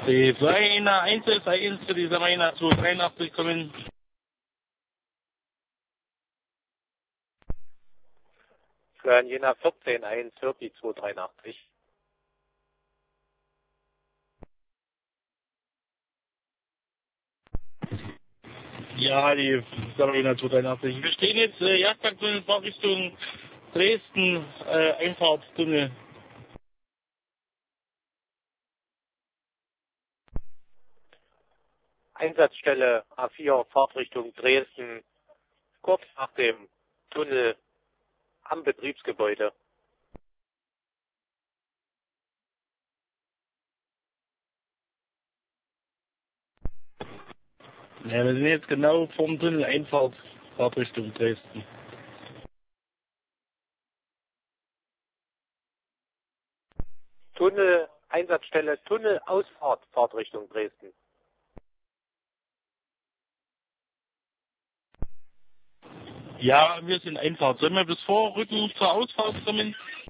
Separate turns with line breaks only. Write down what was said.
Die Rainer 161 für die Rainer 283 kommen.
Für Jena 14.1 hört die 283.
Ja, die Rainer 283. Wir stehen jetzt Jagdtunnel, Fahrrichtung Dresden, Einfahrtstunnel.
Einsatzstelle A4, Fahrtrichtung Dresden, kurz nach dem Tunnel am Betriebsgebäude.
Ja, wir sind jetzt genau vorm Tunnel, Einfahrt, Fahrtrichtung Dresden.
Tunnel, Einsatzstelle Tunnelausfahrt, Fahrtrichtung Dresden.
Ja, wir sind Einfahrt. Sollen wir bis vorrücken zur Ausfahrt kommen?